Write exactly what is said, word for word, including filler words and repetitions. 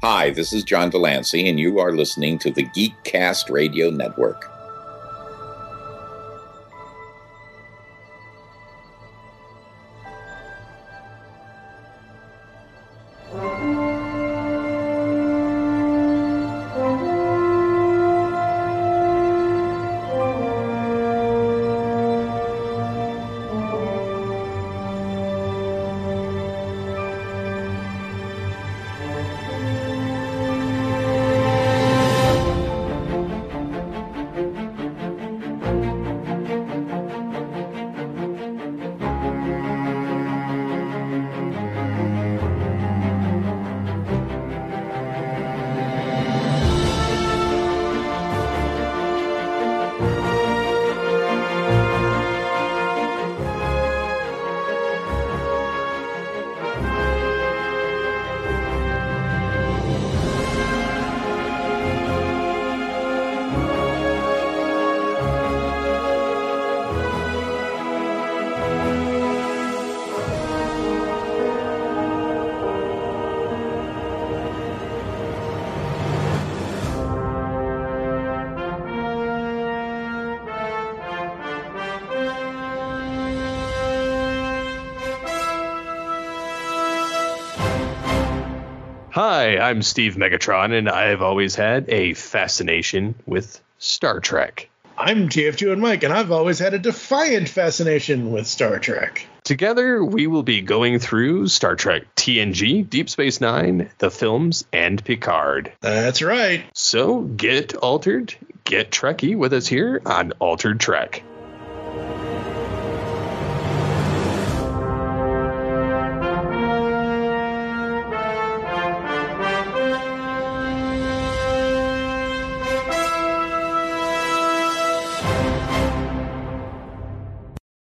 Hi, this is John Delancey, and you are listening to the Geekcast Radio Network. Hi, I'm Steve Megatron, and I've always had a fascination with Star Trek. I'm T F two and Mike, and I've always had a defiant fascination with Star Trek. Together, we will be going through Star Trek T N G, Deep Space Nine, the films, and Picard. That's right. So get altered, get Trekkie with us here on Altered Trek.